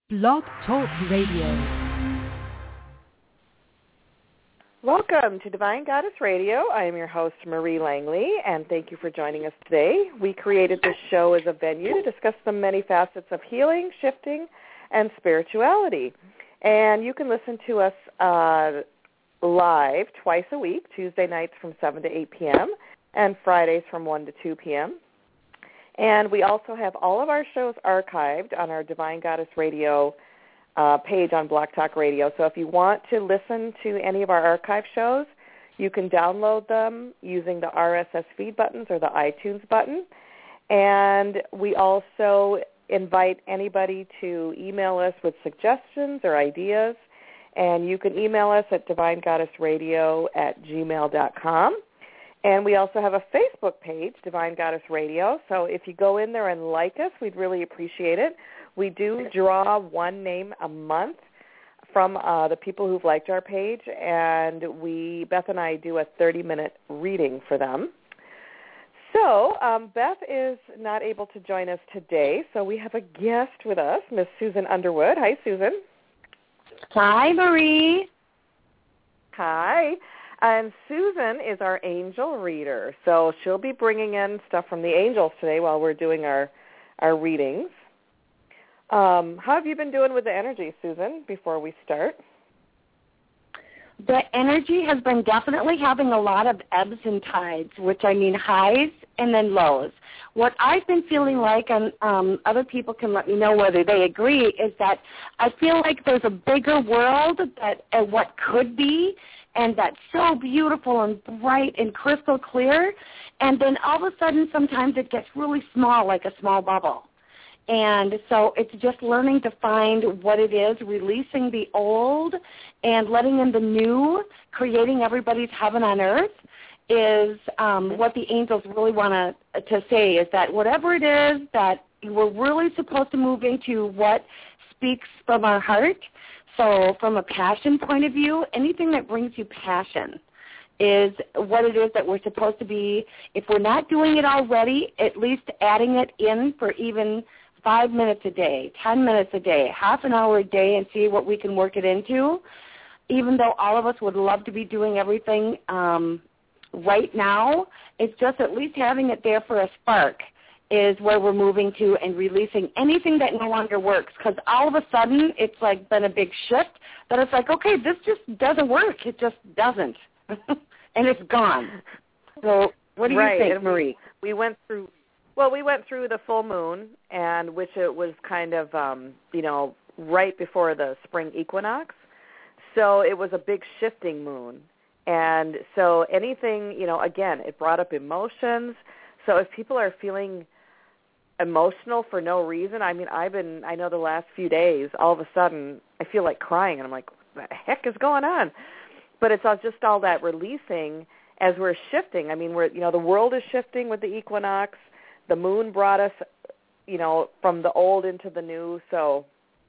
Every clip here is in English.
Blog Talk Radio. Welcome to Divine Goddess Radio. I am your host, Marie Langley, and thank you for joining us today. We created this show as a venue to discuss the many facets of healing, shifting, and spirituality. And you can listen to us live twice a week, Tuesday nights from 7 to 8 p.m. and Fridays from 1 to 2 p.m. And we also have all of our shows archived on our Divine Goddess Radio page on Blog Talk Radio. So if you want to listen to any of our archive shows, you can download them using the RSS feed buttons or the iTunes button. And we also invite anybody to email us with suggestions or ideas. And you can email us at divinegoddessradio@gmail.com. And we also have a Facebook page, Divine Goddess Radio. So if you go in there and like us, we'd really appreciate it. We do draw one name a month from the people who've liked our page, and Beth and I do a 30-minute reading for them. So Beth is not able to join us today, so we have a guest with us, Miss Susan Underwood. Hi, Susan. Hi, Marie. Hi. And Susan is our angel reader, so she'll be bringing in stuff from the angels today while we're doing our readings. How have you been doing with the energy, Susan, before we start? The energy has been definitely having a lot of ebbs and tides, which I mean highs and then lows. What I've been feeling like, and other people can let me know whether they agree, is that I feel like there's a bigger world that what could be, and that's so beautiful and bright and crystal clear, and then all of a sudden sometimes it gets really small, like a small bubble. And so it's just learning to find what it is, releasing the old and letting in the new, creating everybody's heaven on earth is what the angels really want to say, is that whatever it is that we're really supposed to move into what speaks from our heart. So from a passion point of view, anything that brings you passion is what it is that we're supposed to be. If we're not doing it already, at least adding it in for even 5 minutes a day, 10 minutes a day, half an hour a day, and see what we can work it into. Even though all of us would love to be doing everything right now, it's just at least having it there for a spark is where we're moving to, and releasing anything that no longer works, because all of a sudden it's like been a big shift that it's like, okay, this just doesn't work. It just doesn't. And it's gone. So what do you think, Marie? We went through the full moon, and which it was kind of, right before the spring equinox. So it was a big shifting moon. And so anything, again, it brought up emotions. So if people are feeling emotional for no reason, I know the last few days, all of a sudden, I feel like crying, and I'm like, what the heck is going on? But it's just all that releasing as we're shifting. I mean, the world is shifting with the equinox. The moon brought us, from the old into the new. So,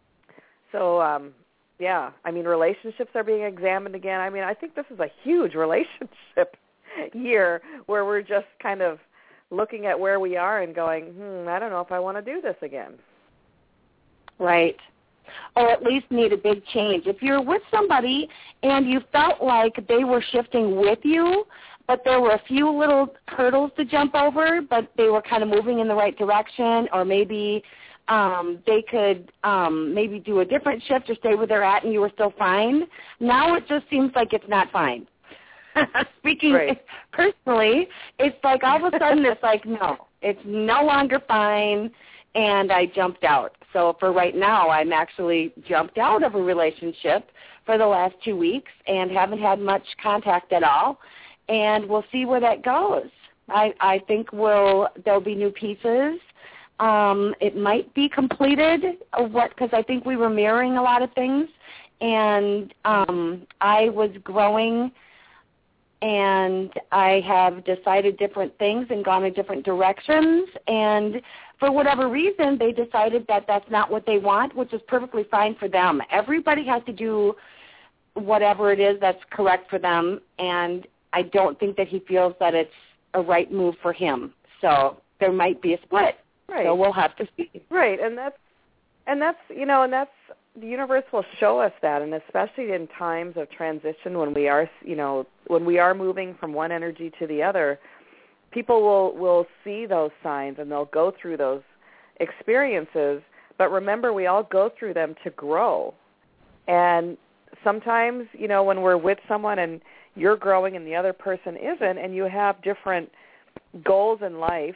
relationships are being examined again. I mean, I think this is a huge relationship year where we're just kind of looking at where we are and going, I don't know if I want to do this again. Right. Or at least need a big change. If you're with somebody and you felt like they were shifting with you, but there were a few little hurdles to jump over, but they were kind of moving in the right direction, or maybe they could maybe do a different shift or stay where they're at and you were still fine. Now it just seems like it's not fine. Speaking personally, it's like all of a sudden it's like, no, it's no longer fine, and I jumped out. So for right now, I'm actually jumped out of a relationship for the last 2 weeks and haven't had much contact at all, and we'll see where that goes. I think there'll be new pieces. It might be completed, because I think we were mirroring a lot of things, and I was growing, and I have decided different things and gone in different directions, and for whatever reason, they decided that that's not what they want, which is perfectly fine for them. Everybody has to do whatever it is that's correct for them, and I don't think that he feels that it's a right move for him. So there might be a split. Right. So we'll have to see. Right, and that's And that's, and that's, the universe will show us that, and especially in times of transition when we are, when we are moving from one energy to the other, people will see those signs and they'll go through those experiences. But remember, we all go through them to grow. And sometimes, when we're with someone and you're growing and the other person isn't, and you have different goals in life,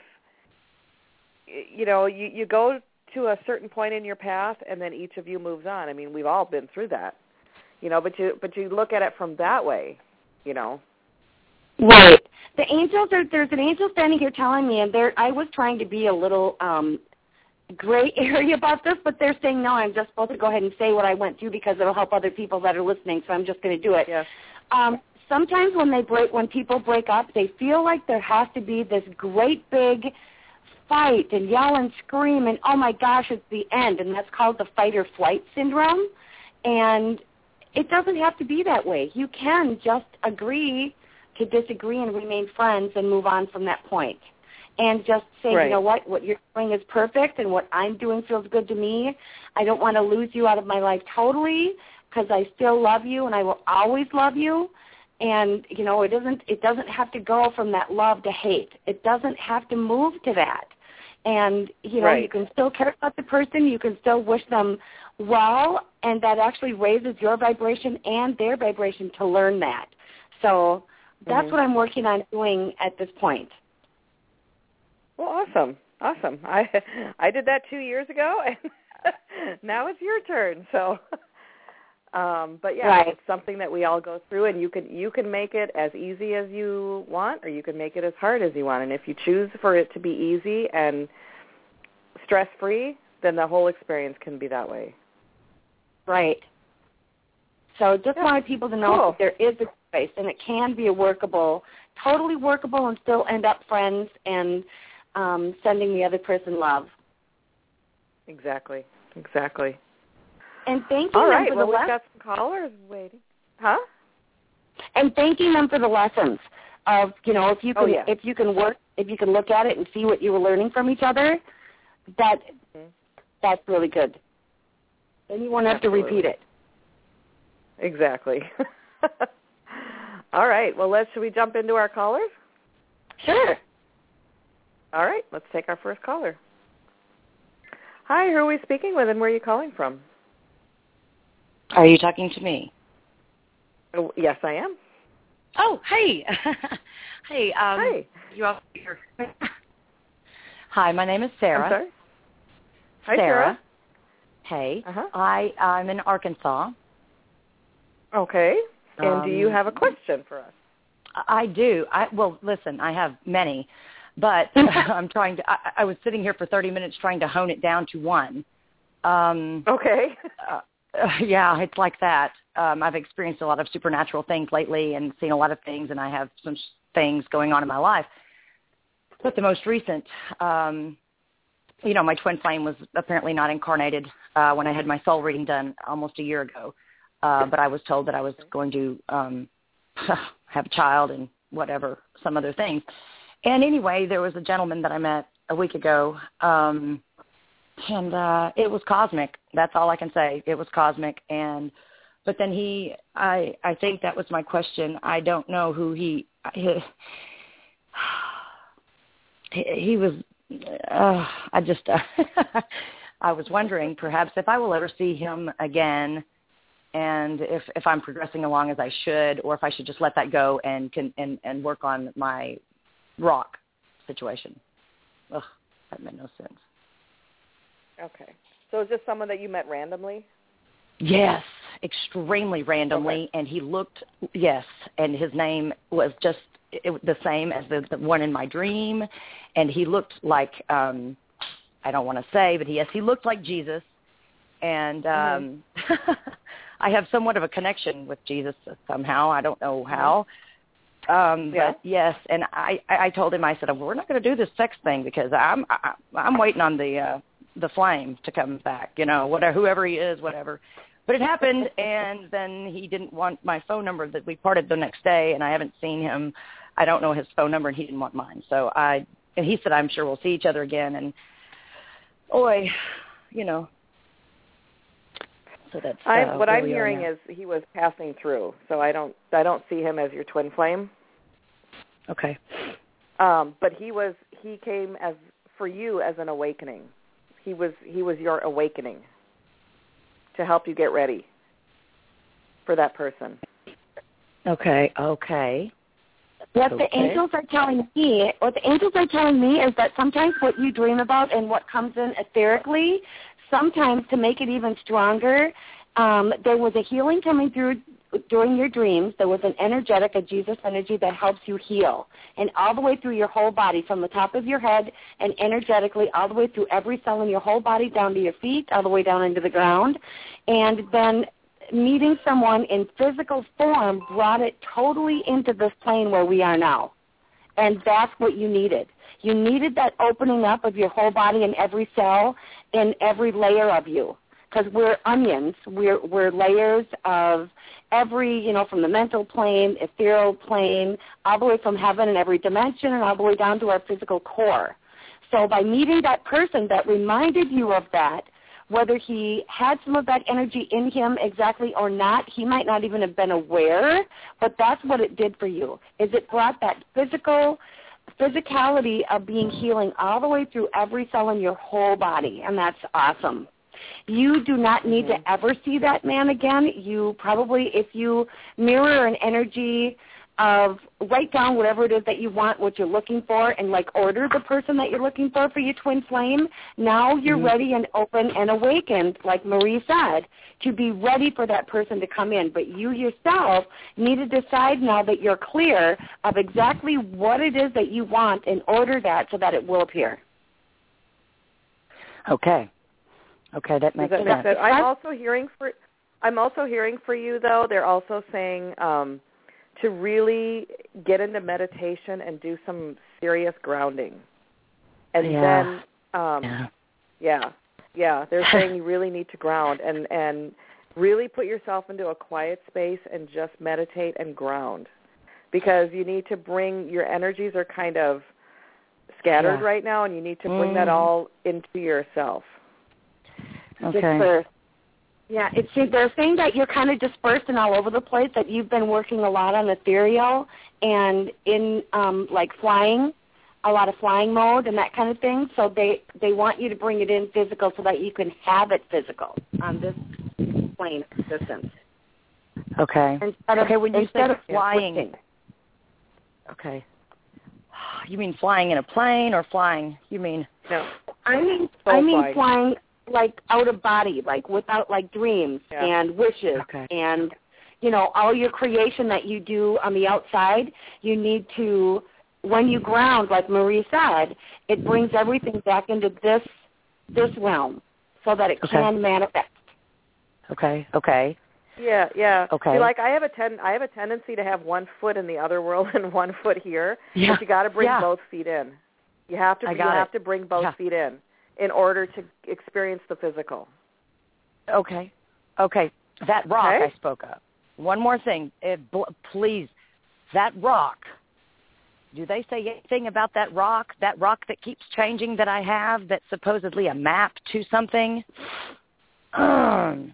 you go to a certain point in your path, and then each of you moves on. I mean, we've all been through that, but you look at it from that way, Right. The angels there's an angel standing here telling me, and I was trying to be a little gray area about this, but they're saying, no, I'm just supposed to go ahead and say what I went through because it'll help other people that are listening, so I'm just going to do it. Yes. Sometimes when people break up, they feel like there has to be this great big fight and yell and scream and, oh, my gosh, it's the end, and that's called the fight or flight syndrome. And it doesn't have to be that way. You can just agree to disagree and remain friends and move on from that point. And just say, right. You know what you're doing is perfect and what I'm doing feels good to me. I don't want to lose you out of my life totally because I still love you and I will always love you. And, it doesn't have to go from that love to hate. It doesn't have to move to that. And, right. You can still care about the person. You can still wish them well, and that actually raises your vibration and their vibration to learn that. So that's what I'm working on doing at this point. Well, awesome. I did that 2 years ago, and now it's your turn. So, but yeah, right. It's something that we all go through, and you can make it as easy as you want, or you can make it as hard as you want. And if you choose for it to be easy and stress-free, then the whole experience can be that way. Right. So just wanted people to know that there is a space, and it can be totally workable, and still end up friends and sending the other person love. Exactly. And thanking all them right. for Well, the we've got some callers waiting. Huh? And thanking them for the lessons of, if you can look at it and see what you were learning from each other, that's really good. Then you won't have to repeat it. Exactly. All right. Well, should we jump into our callers? Sure. All right. Let's take our first caller. Hi, who are we speaking with, and where are you calling from? Are you talking to me? Oh, yes, I am. Oh, hey. Hey. Hi. You all here. Hi, my name is Sarah. I'm sorry? Hi, Sarah. Hey. Uh-huh. I'm in Arkansas. Okay. And do you have a question for us? I do. Well, listen, I have many, but I'm trying to. I was sitting here for 30 minutes trying to hone it down to one. Okay. Yeah, it's like that. I've experienced a lot of supernatural things lately and seen a lot of things, and I have some things going on in my life. But the most recent, my twin flame was apparently not incarnated when I had my soul reading done almost a year ago. But I was told that I was going to have a child and whatever, some other things. And anyway, there was a gentleman that I met a week ago, and it was cosmic. That's all I can say. It was cosmic. But then I think that was my question. I don't know who he was. I was wondering perhaps if I will ever see him again, and if I'm progressing along as I should, or if I should just let that go and work on my rock situation. Ugh, that made no sense. Okay. So is this someone that you met randomly? Yes, extremely randomly, okay. And he looked, and his name was just the same as the one in my dream, and he looked like, I don't want to say, but he looked like Jesus, and I have somewhat of a connection with Jesus somehow. I don't know how. But yes, and I told him, I said, we're not going to do this sex thing because I'm waiting on the flame to come back, whoever he is, whatever. But it happened, and then he didn't want my phone number. That we parted the next day, and I haven't seen him. I don't know his phone number, and he didn't want mine. So and he said, I'm sure we'll see each other again. And, So that's what I'm hearing is he was passing through. So I don't see him as your twin flame. Okay. But he came as for you as an awakening. He was your awakening to help you get ready for that person. Okay. What the angels are telling me is that sometimes what you dream about and what comes in etherically, sometimes to make it even stronger, there was a healing coming through during your dreams. There was an energetic, a Jesus energy that helps you heal, and all the way through your whole body, from the top of your head and energetically all the way through every cell in your whole body, down to your feet, all the way down into the ground. And then meeting someone in physical form brought it totally into this plane where we are now. And that's what you needed. You needed that opening up of your whole body and every cell and every layer of you. Because we're onions. We're layers of every, from the mental plane, ethereal plane, all the way from heaven in every dimension and all the way down to our physical core. So by meeting that person that reminded you of that, whether he had some of that energy in him exactly or not, he might not even have been aware, but that's what it did for you, is it brought that physicality of being healing all the way through every cell in your whole body, and that's awesome. You do not need to ever see that man again. You probably, if you mirror an energy of write down whatever it is that you want, what you're looking for, and order the person that you're looking for your twin flame, now you're ready and open and awakened, like Marie said, to be ready for that person to come in. But you yourself need to decide now that you're clear of exactly what it is that you want and order that so that it will appear. Okay, that makes sense. I'm also hearing for you, though, they're also saying to really get into meditation and do some serious grounding. And then, they're saying you really need to ground and really put yourself into a quiet space and just meditate and ground, because you need to bring, your energies are kind of scattered right now, and you need to bring that all into yourself. Okay. They're saying that you're kind of dispersed and all over the place, that you've been working a lot on ethereal and in flying, a lot of flying mode and that kind of thing. So they want you to bring it in physical so that you can have it physical on this plane of existence. Okay. When you say flying, switching. You mean flying in a plane or flying? You mean? No. I mean flying out of body, without dreams and wishes and, all your creation that you do on the outside. You need to, when you ground, like Marie said, it brings everything back into this realm so that it can manifest. Okay. Yeah. Okay. See, I have a tendency to have one foot in the other world and one foot here. Yeah. But you got to bring both feet in. You have to bring both feet in order to experience the physical. Okay. That rock I spoke of. One more thing, please. That rock. Do they say anything about that rock? That rock that keeps changing that I have, that's supposedly a map to something? Do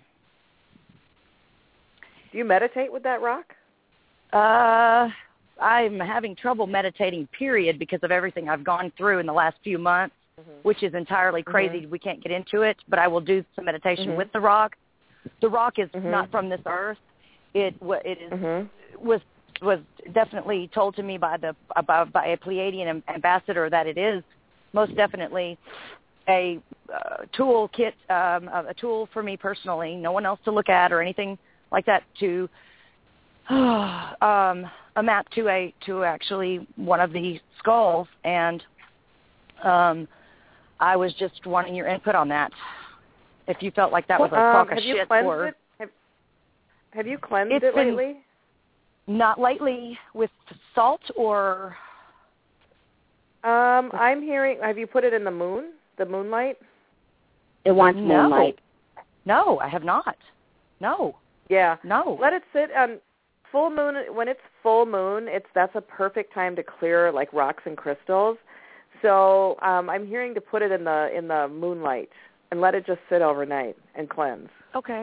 you meditate with that rock? I'm having trouble meditating, period, because of everything I've gone through in the last few months, which is entirely crazy. We can't get into it, but I will do some meditation with the rock. The rock is not from this earth. It was definitely told to me by a Pleiadian ambassador that it is most definitely a toolkit, a tool for me personally, no one else to look at or anything like that, to a map to actually one of the skulls, and I was just wanting your input on that. If you felt like that was a crock of shit, or have you cleansed it lately? Not lately, with salt or. I'm hearing. Have you put it in the moonlight? It wants moonlight. No, I have not. No. Yeah. No. Let it sit on full moon. When it's full moon, that's a perfect time to clear rocks and crystals. So I'm hearing to put it in the moonlight and let it just sit overnight and cleanse. Okay.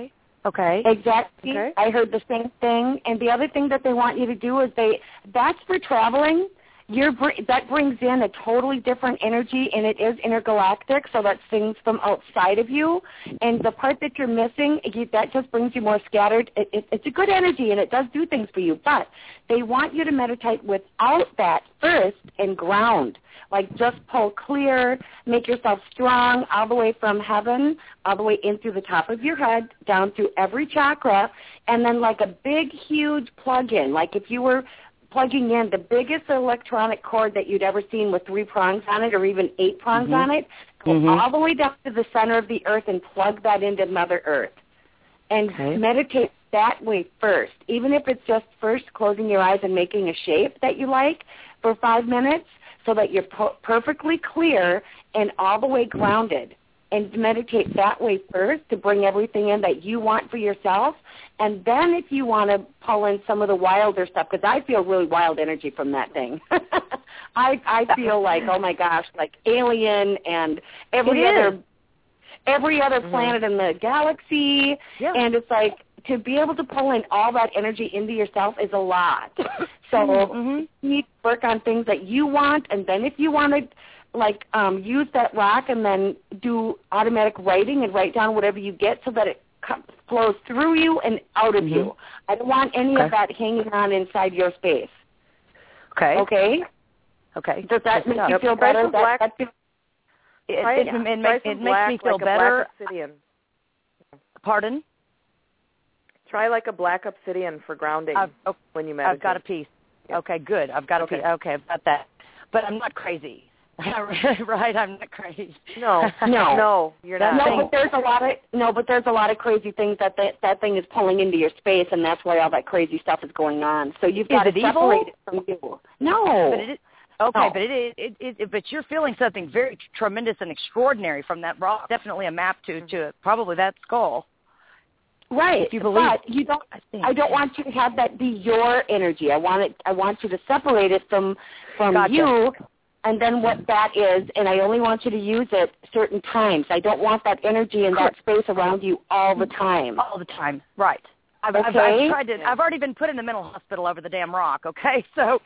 Okay. Exactly. Okay. I heard the same thing. And the other thing that they want you to do is that's for traveling. That brings in a totally different energy, and it is intergalactic, so that's things from outside of you. And the part that you're missing, that just brings you more scattered. It's a good energy, and it does do things for you. But they want you to meditate without that first and ground. Like just pull clear, make yourself strong all the way from heaven, all the way in through the top of your head, down through every chakra, and then like a big, huge plug-in. Like if you were plugging in the biggest electronic cord that you'd ever seen with 3 prongs on it or even 8 prongs on it, go all the way down to the center of the earth and plug that into Mother Earth. And meditate that way first, even if it's just first closing your eyes and making a shape that you like for 5 minutes so that you're perfectly clear and all the way grounded. And meditate that way first to bring everything in that you want for yourself. And then if you want to pull in some of the wilder stuff, because I feel really wild energy from that thing. I feel like, oh my gosh, like alien and every other planet in the galaxy. Yeah. And it's like to be able to pull in all that energy into yourself is a lot. So you need to work on things that you want, and then if you want to use that rock and then do automatic writing and write down whatever you get so that it flows through you and out of you. I don't want any of that hanging on inside your space. Okay. Okay? Okay. Does that make you feel better? It makes me feel better. Obsidian. Pardon? Try like a black obsidian for grounding when you meditate. I've got a piece. Yep. Okay, good. I've got a piece. Okay, I've got that. But I'm not crazy. Right, I'm not crazy. No, you're not. But there's a lot of crazy things that thing is pulling into your space, and that's why all that crazy stuff is going on. So you've got to separate it from you. No. But it is, okay, but but you're feeling something very tremendous and extraordinary from that rock. Definitely a map to probably that skull. Right, if you believe but you don't. I don't want you to have that be your energy. I want you to separate it from you. And then what that is, and I only want you to use it certain times. I don't want that energy in that space around you all the time. All the time, right. I've tried to. I've already been put in the mental hospital over the damn rock, okay? So,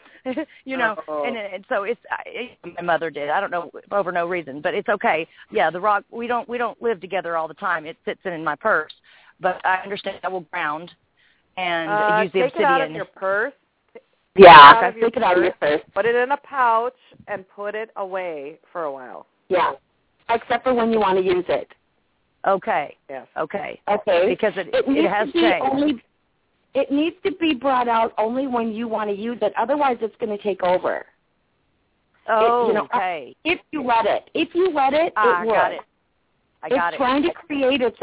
and so it's my mother did. I don't know, over no reason, but it's okay. Yeah, the rock, we don't live together all the time. It sits in my purse. But I understand I will ground and use the obsidian. Take it out of your purse. Yeah, take it out of your purse. Put it in a pouch and put it away for a while. Yeah, except for when you want to use it. Okay. Yes. Okay. Okay. Because it has changed. It needs to be brought out only when you want to use it. Otherwise, it's going to take over. Oh, okay. If you let it. It will. Got it. It's trying to create its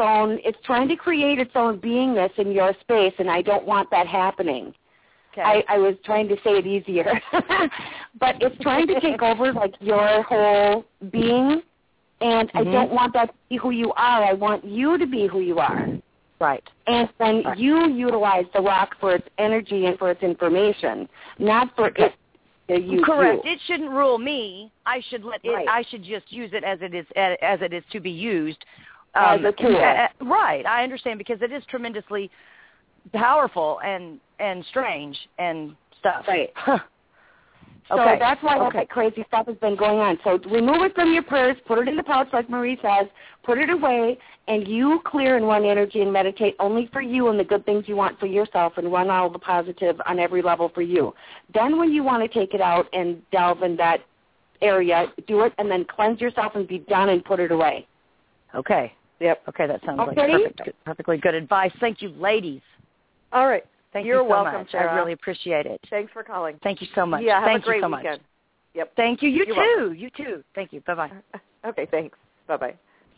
own beingness in your space, and I don't want that happening. Okay. I was trying to say it easier. But it's trying to take over, like, your whole being, and I don't want that to be who you are. I want you to be who you are. Right. And then you utilize the rock for its energy and for its information, not for it to use Correct. you. It shouldn't rule me. I should let it. Right. I should just use it as it is to be used. As a tool. Right. I understand, because it is tremendously powerful and strange and stuff. Right. Okay. So that's why all that crazy stuff has been going on. So remove it from your purse, put it in the pouch like Marie says, put it away, and you clear and run energy and meditate only for you and the good things you want for yourself, and run all the positive on every level for you. Then when you want to take it out and delve in that area, do it, and then cleanse yourself and be done and put it away. Okay. Yep. Okay, that sounds like perfectly good advice. Thank you, ladies. All right. Thank You're you so welcome, much. Sarah. I really appreciate it. Thanks for calling. Thank you so much. Yeah, have Thank a great you so weekend. much. Yep. Thank you. You're too. welcome. You too. Thank you. Bye-bye. Okay, thanks. Bye-bye.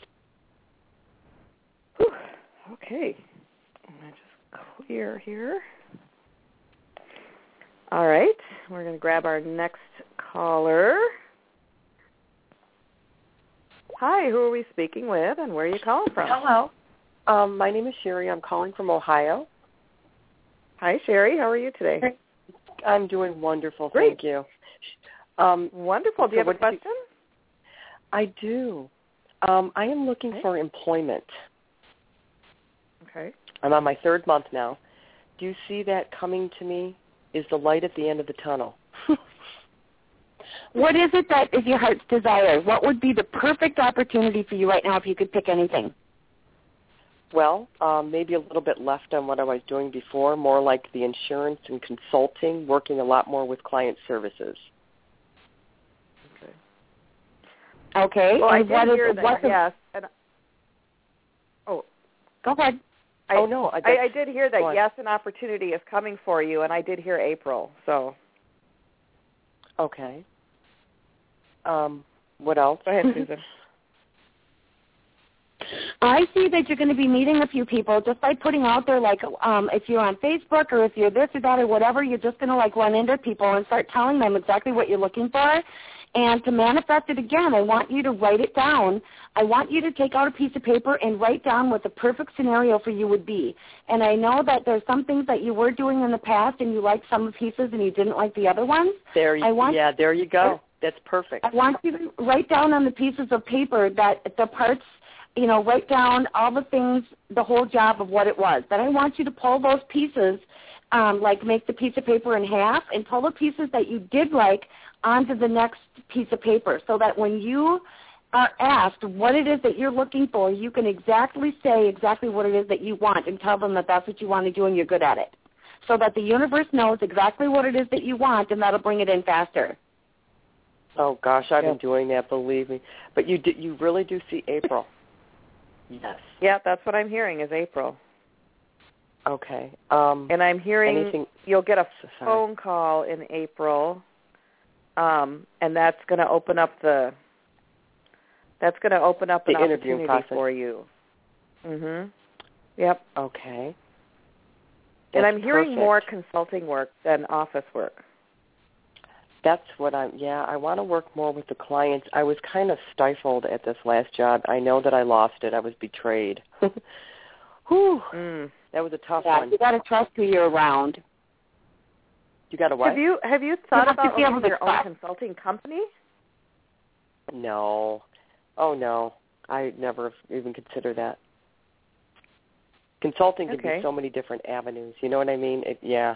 Whew. Okay. I'm going to just clear here. All right. We're going to grab our next caller. Hi, who are we speaking with, and where are you calling from? Hello. My name is Sherry. I'm calling from Ohio. Hi, Sherry. How are you today? I'm doing wonderful. Great. Thank you. Wonderful. Do you have a question? I do. I am looking for employment. Okay. I'm on my 3rd month now. Do you see that coming to me? Is the light at the end of the tunnel? What is it that is your heart's desire? What would be the perfect opportunity for you right now if you could pick anything? Well, maybe a little bit left on what I was doing before, more like the insurance and consulting, working a lot more with client services. Okay. Well, and I did hear that, yes. And, go ahead. I did hear that, yes, an opportunity is coming for you, and I did hear April, so. Okay. What else? Go ahead, Susan. I see that you're going to be meeting a few people just by putting out there, like, if you're on Facebook or if you're this or that or whatever, you're just going to, like, run into people and start telling them exactly what you're looking for. And to manifest it again, I want you to write it down. I want you to take out a piece of paper and write down what the perfect scenario for you would be. And I know that there's some things that you were doing in the past and you liked some pieces and you didn't like the other ones. There you go. That's perfect. I want you to write down on the pieces of paper that the parts, write down all the things, the whole job of what it was. Then I want you to pull those pieces, like make the piece of paper in half and pull the pieces that you did like onto the next piece of paper so that when you are asked what it is that you're looking for, you can exactly say exactly what it is that you want and tell them that that's what you want to do and you're good at it. So that the universe knows exactly what it is that you want, and that'll bring it in faster. Oh, gosh, I've been doing that, believe me. But you really do see April. Yes. Yeah, that's what I'm hearing is April. Okay. And I'm hearing you'll get a phone call in April, and that's going to open up an opportunity for you. Mhm. Yep. Okay. And I'm hearing more consulting work than office work. That's what I want to work more with the clients. I was kind of stifled at this last job. I know that I lost it. I was betrayed. Whew. That was a tough one. You got to trust who you're around. You got to what? Have you thought about opening your own consulting company? No. Oh, no. I never even considered that. Consulting can be so many different avenues. You know what I mean? Yes.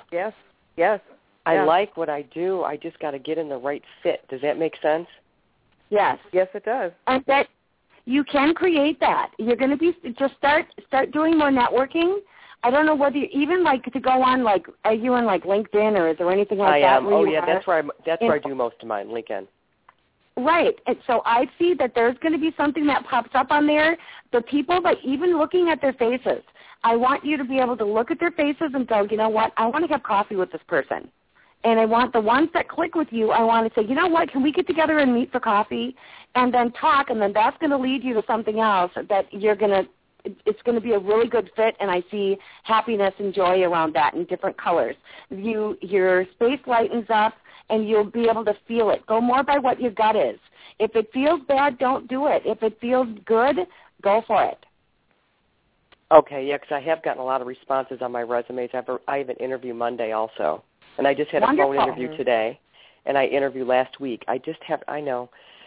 I like what I do. I just got to get in the right fit. Does that make sense? Yes. Yes, it does. And that you can create that. You're going to be just start doing more networking. I don't know whether you even like to go on, like, are you on like LinkedIn or is there anything like that? I am. Oh yeah, that's where I do most of mine, LinkedIn. Right. And so I see that there's going to be something that pops up on there. The people that even looking at their faces, I want you to be able to look at their faces and go, you know what, I want to have coffee with this person. And I want the ones that click with you, I want to say, you know what, can we get together and meet for coffee and then talk, and then that's going to lead you to something else that it's going to be a really good fit, and I see happiness and joy around that in different colors. Your space lightens up, and you'll be able to feel it. Go more by what your gut is. If it feels bad, don't do it. If it feels good, go for it. Okay, yeah, because I have gotten a lot of responses on my resumes. I have an interview Monday also. And I just had a phone interview today, and I interviewed last week. I know.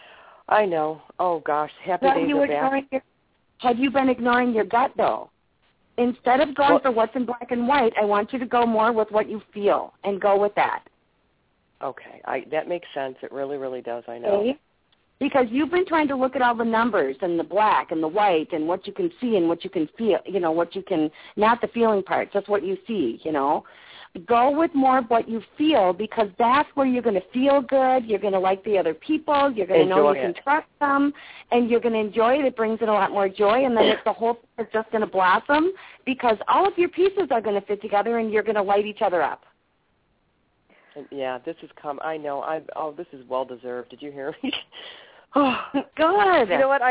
Oh, gosh, happy days are back. Have you been ignoring your gut, though? Instead of going for what's in black and white, I want you to go more with what you feel and go with that. Okay, that makes sense. It really, really does, I know. Okay. Because you've been trying to look at all the numbers and the black and the white and what you can see and what you can feel, what you can, not the feeling part, just what you see, Go with more of what you feel, because that's where you're going to feel good. You're going to like the other people. You're going to know you can trust them, and you're going to enjoy it. It brings in a lot more joy, and then the whole thing is just going to blossom because all of your pieces are going to fit together, and you're going to light each other up. Yeah, this has come. I know. This is well deserved. Did you hear me? Oh, good. You know what?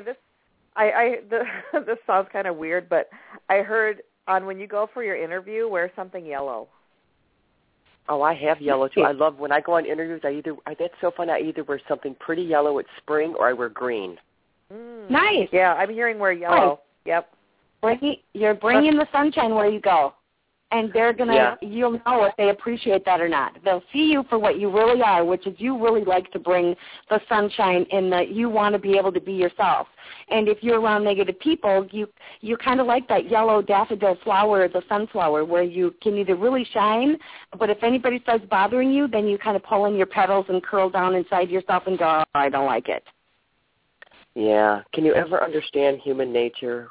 This sounds kind of weird, but I heard on when you go for your interview, wear something yellow. Oh, I have yellow too. I love when I go on interviews. That's so fun. I either wear something pretty yellow at spring, or I wear green. Nice. Yeah, I'm hearing wear yellow. Nice. Yep. You're bringing the sunshine where you go. and they're going to, you'll know if they appreciate that or not. They'll see you for what you really are, which is you really like to bring the sunshine in that you want to be able to be yourself. And if you're around negative people, you kind of like that yellow daffodil flower, the sunflower, where you can either really shine, but if anybody starts bothering you, then you kind of pull in your petals and curl down inside yourself and go, oh, I don't like it. Yeah. Can you ever understand human nature,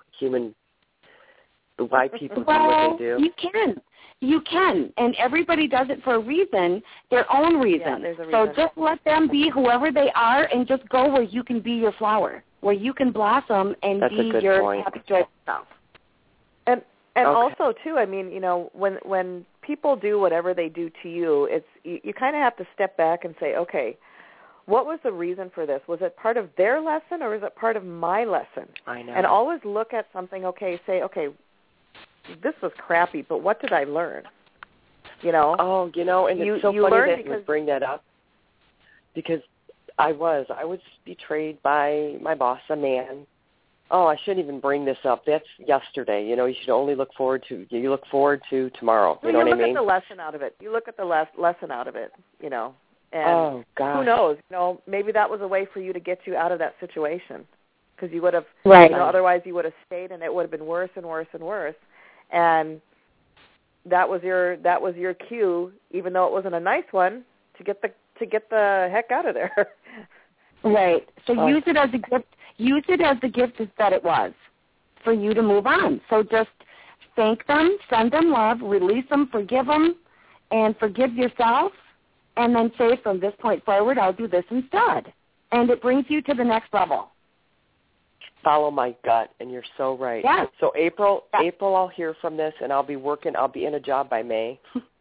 why people do what they do? You can, and everybody does it for a reason, their own reason. Yeah, there's a reason. So just let them be whoever they are and just go where you can be your flower, where you can blossom and be your happy, joyful self. And also, too, I mean, when people do whatever they do to you, you kind of have to step back and say, okay, what was the reason for this? Was it part of their lesson or was it part of my lesson? I know. And always look at something, say, okay, this was crappy, but what did I learn? Oh, and it's so funny that you would bring that up because I was betrayed by my boss, a man. Oh, I shouldn't even bring this up. That's yesterday. You should only look forward to tomorrow. You know what I mean? You look at the lesson out of it. You look at the lesson out of it, And oh, God. Who knows? Maybe that was a way for you to get you out of that situation because you would have, otherwise you would have stayed and it would have been worse and worse and worse. And that was your cue, even though it wasn't a nice one, to get the heck out of there. Right. So use it as a gift. Use it as the gift that it was for you to move on. So just thank them, send them love, release them, forgive them, and forgive yourself, and then say from this point forward, I'll do this instead. And it brings you to the next level. Follow my gut, and you're so right. Yes. So April, I'll hear from this, and I'll be in a job by May.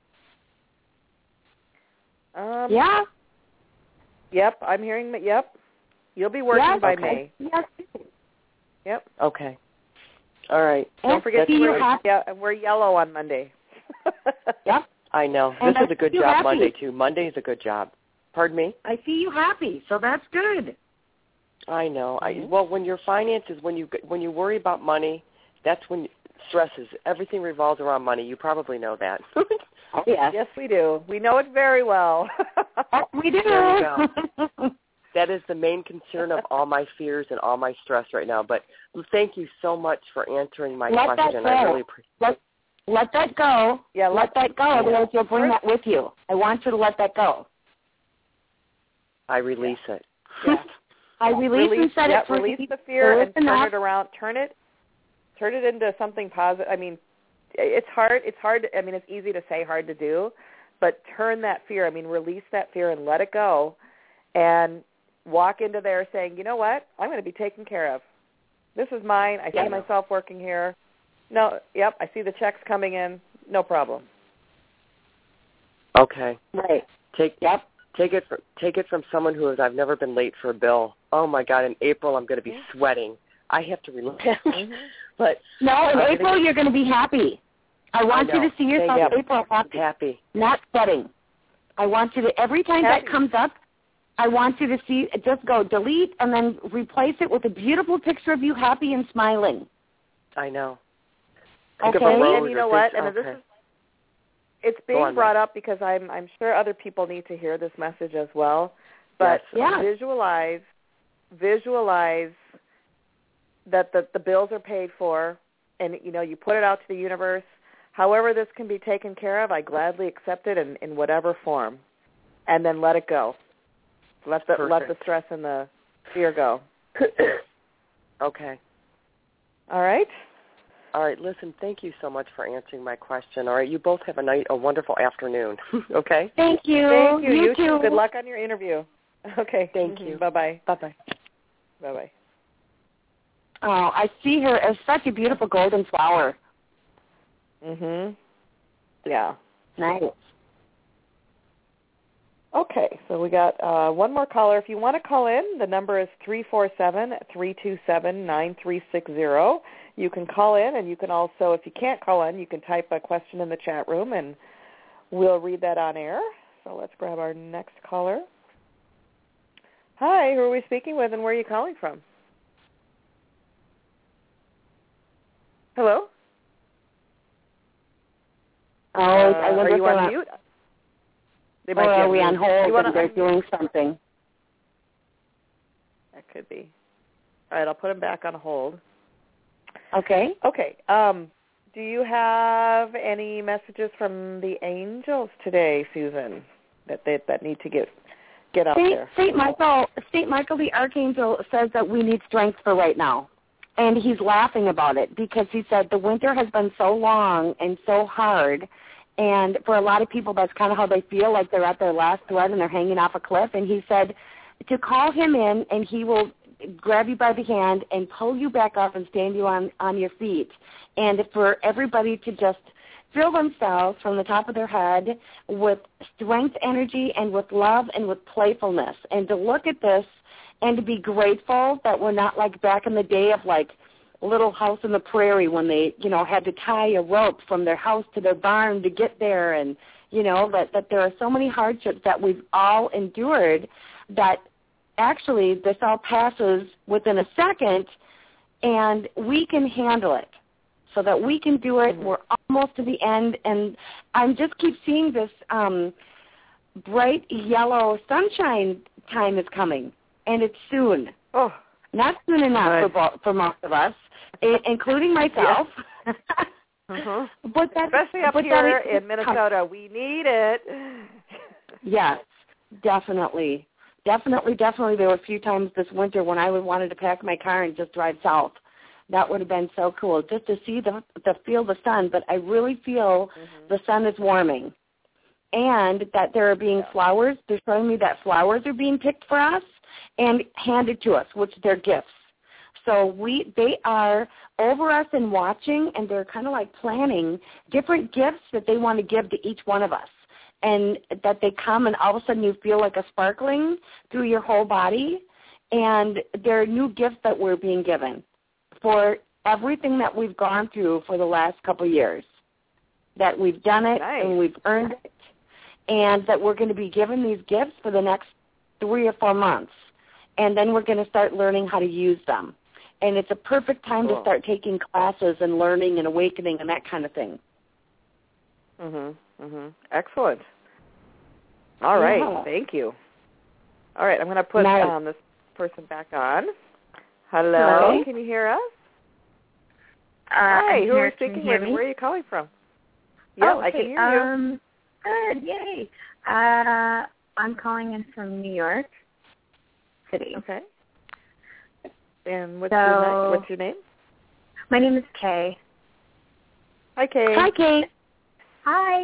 Yeah. Yep, I'm hearing that. Yep, you'll be working by May. Yes. Yep. Okay. All right. Don't forget we're yellow on Monday. Yep. I know. And this is a good job happy. Monday too. Monday is a good job. Pardon me? I see you happy, so that's good. I know. Mm-hmm. Well, when your finances, when you worry about money, that's when stresses. Everything revolves around money. You probably know that. Oh, yes. Yes, we do. We know it very well. We do. There you go. That is the main concern of all my fears and all my stress right now. But thank you so much for answering my question. I really appreciate it. Let that go. Yeah, let that go. Otherwise, you'll bring that with you. I want you to let that go. I release it. Yeah. I release and set it free. Release the fear and turn it around. Turn it into something positive. I mean, it's hard. It's hard. I mean, it's easy to say, hard to do. But turn that fear. I mean, release that fear and let it go, and walk into there saying, you know what? I'm going to be taken care of. This is mine. I see myself working here. No, yep, I see the checks coming in. No problem. Okay. Right. Take it from someone who I've never been late for a bill. Oh my God! In April, I'm going to be sweating. I have to relax. But no, in April you're going to be happy. I want you to see yourself in April happy, not sweating. I want you to every time that comes up, I want you to see just go delete and then replace it with a beautiful picture of you happy and smiling. I know. Okay. And you know what? And it's being brought up because I'm sure other people need to hear this message as well. But visualize that the bills are paid for, and you put it out to the universe. However this can be taken care of, I gladly accept it in whatever form, and then let it go. Let the stress and the fear go. Okay. All right. All right. Listen, thank you so much for answering my question. All right. You both have a wonderful afternoon. Okay. Thank you. Thank you. You too. Good luck on your interview. Okay. Thank you. Bye-bye. Bye-bye. Bye-bye. Oh, I see her as such a beautiful golden flower. Mhm. Yeah. Nice. Okay, so we got one more caller. If you want to call in, the number is 347-327-9360. You can call in, and you can also, if you can't call in, you can type a question in the chat room, and we'll read that on air. So let's grab our next caller. Hi, who are we speaking with, and where are you calling from? Hello? I wonder are if you on mute? They might or be are we on hold and they're unmute? doing something? That could be. All right, I'll put them back on hold. Okay. Okay. Do you have any messages from the angels today, Susan, that need to get out there? Saint Michael the Archangel says that we need strength for right now. And he's laughing about it because he said the winter has been so long and so hard, and for a lot of people that's kind of how they feel, like they're at their last thread and they're hanging off a cliff. And he said to call him in and he will grab you by the hand and pull you back up and stand you on your feet. And for everybody to just fill themselves from the top of their head with strength energy and with love and with playfulness, and to look at this and to be grateful that we're not like back in the day of like Little House on the Prairie when they, had to tie a rope from their house to their barn to get there, and, that there are so many hardships that we've all endured that actually this all passes within a second and we can handle it. So that we can do it. We're almost to the end, and I just keep seeing this bright yellow sunshine time is coming, and it's soon. Oh, not soon enough for most of us, including myself. Yes. But especially up here in Minnesota, we need it. Yes, definitely. There were a few times this winter when I wanted to pack my car and just drive south. That would have been so cool, just to see feel the sun. But I really feel the sun is warming, and that there are being flowers. They're showing me that flowers are being picked for us and handed to us, which they're gifts. So they are over us and watching, and they're kind of like planning different gifts that they want to give to each one of us. And that they come, and all of a sudden you feel like a sparkling through your whole body. And there are new gifts that we're being given for everything that we've gone through for the last couple of years, that we've done it and we've earned it, and that we're going to be given these gifts for the next 3 or 4 months, and then we're going to start learning how to use them. And it's a perfect time to start taking classes and learning and awakening and that kind of thing. Excellent. All right, thank you. All right, I'm going to put this person back on. Hello, can you hear us? Hi, who are we speaking with? Where are you calling from? Yeah, I can hear you. Good, yay. I'm calling in from New York City. Okay. And what's your name? My name is Kay. Hi, Kay. Hi, Kay. Hi.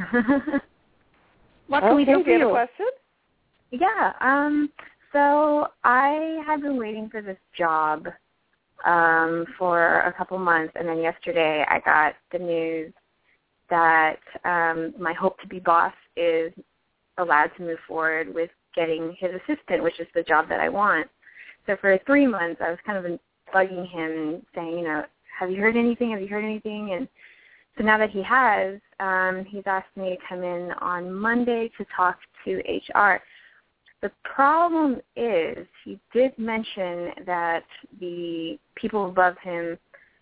What can we do for you? Do you have a question? Yeah. So I have been waiting for this job for a couple months, and then yesterday I got the news that my hope-to-be boss is allowed to move forward with getting his assistant, which is the job that I want. So for 3 months I was kind of bugging him and saying, have you heard anything? And so now that he has, he's asked me to come in on Monday to talk to HR. The problem is he did mention that the people above him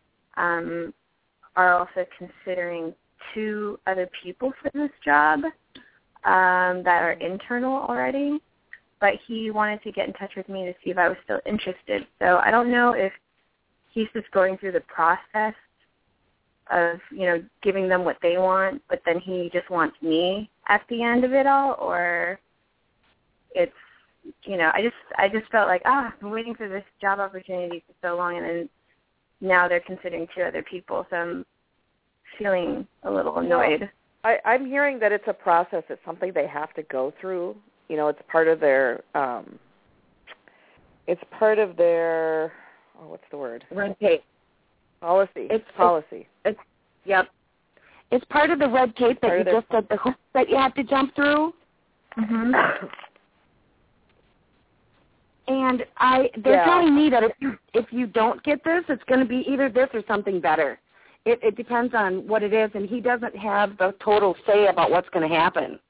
are also considering 2 other people for this job that are internal already, but he wanted to get in touch with me to see if I was still interested. So I don't know if he's just going through the process of, giving them what they want, but then he just wants me at the end of it all, or it's, I just felt like, I've been waiting for this job opportunity for so long, and then now they're considering 2 other people, so I'm feeling a little annoyed. I'm hearing that it's a process. It's something they have to go through. It's part of their, what's the word? Red tape. Policy. It's policy. Yep. It's part of the red tape that you just said, the hoops that you have to jump through. And they're telling me that if you don't get this, it's going to be either this or something better. It depends on what it is, and he doesn't have the total say about what's going to happen.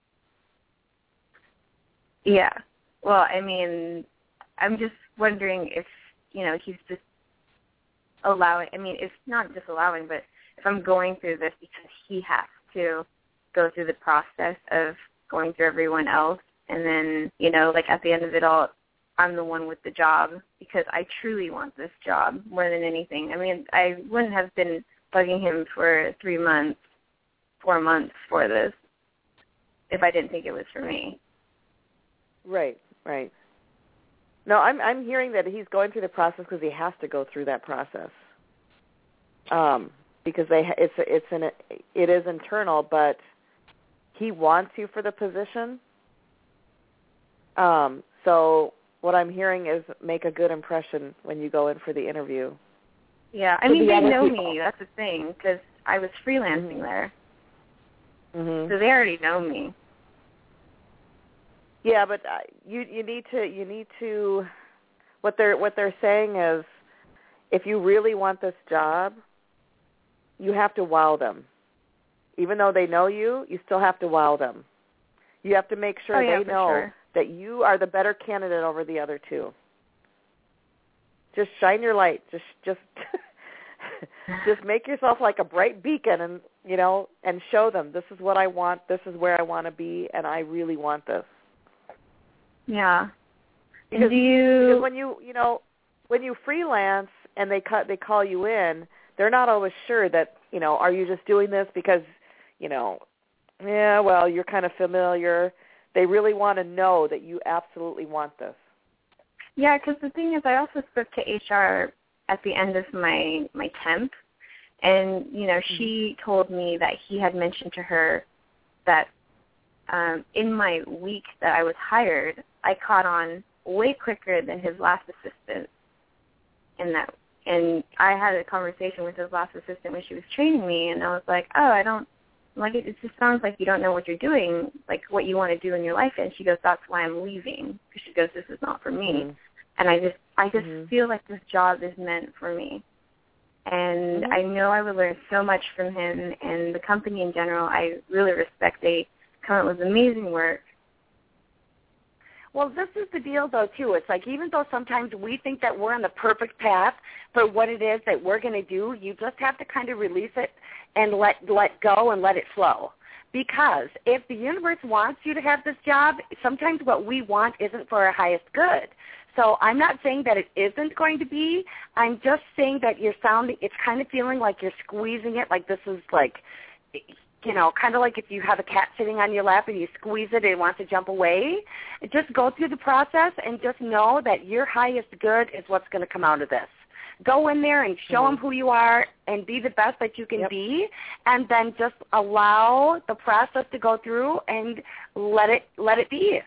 Yeah. Well, I mean, I'm just wondering if, he's just allowing, it's not just allowing, but if I'm going through this because he has to go through the process of going through everyone else. And then, you know, like at the end of it all, I'm the one with the job because I truly want this job more than anything. I mean, I wouldn't have been bugging him for 4 months for this if I didn't think it was for me. Right. No, I'm hearing that he's going through the process because he has to go through that process. Because it is internal, but he wants you for the position. So what I'm hearing is make a good impression when you go in for the interview. Yeah, I mean, they know me. That's the thing, because I was freelancing there. Mm-hmm. So they already know me. Yeah, but you need to. What they're saying is, if you really want this job, you have to wow them. Even though they know you, you still have to wow them. You have to make sure they know that you are the better candidate over the other two. Just shine your light. Just make yourself like a bright beacon, and and show them this is what I want. This is where I want to be, and I really want this. Yeah. Because when you freelance and they call you in, they're not always sure that are you just doing this because you're kind of familiar. They really want to know that you absolutely want this. Yeah, because the thing is, I also spoke to HR at the end of my temp, and she told me that he had mentioned to her that in my week that I was hired, I caught on way quicker than his last assistant in that. And I had a conversation with his last assistant when she was training me, and I was like, it just sounds like you don't know what you're doing, like what you want to do in your life. And she goes, that's why I'm leaving. Because she goes, this is not for me. Mm-hmm. And I just feel like this job is meant for me. And I know I would learn so much from him and the company in general. I really respect. They come up with amazing work. Well, this is the deal, though, too. It's like even though sometimes we think that we're on the perfect path for what it is that we're going to do, you just have to kind of release it and let go and let it flow. Because if the universe wants you to have this job, sometimes what we want isn't for our highest good. So I'm not saying that it isn't going to be. I'm just saying that it's kind of feeling like you're squeezing it, like this is like, kind of like if you have a cat sitting on your lap and you squeeze it and it wants to jump away. Just go through the process and just know that your highest good is what's going to come out of this. Go in there and show them who you are and be the best that you can be, and then just allow the process to go through and let it be.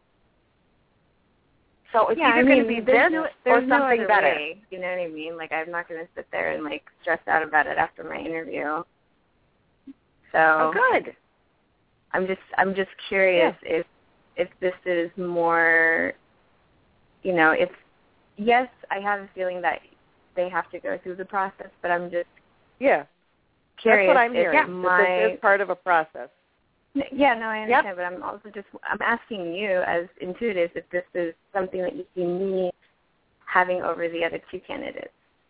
So it's either going to be this or something better. Way, you know what I mean? Like, I'm not going to sit there and, stress out about it after my interview. So good. I'm just curious if this is more, if, yes, I have a feeling that they have to go through the process, but I'm just curious. That's what I'm hearing. This is part of a process. Yeah, no, I understand, but I'm also I'm asking you as intuitive if this is something that you see me having over the other two candidates.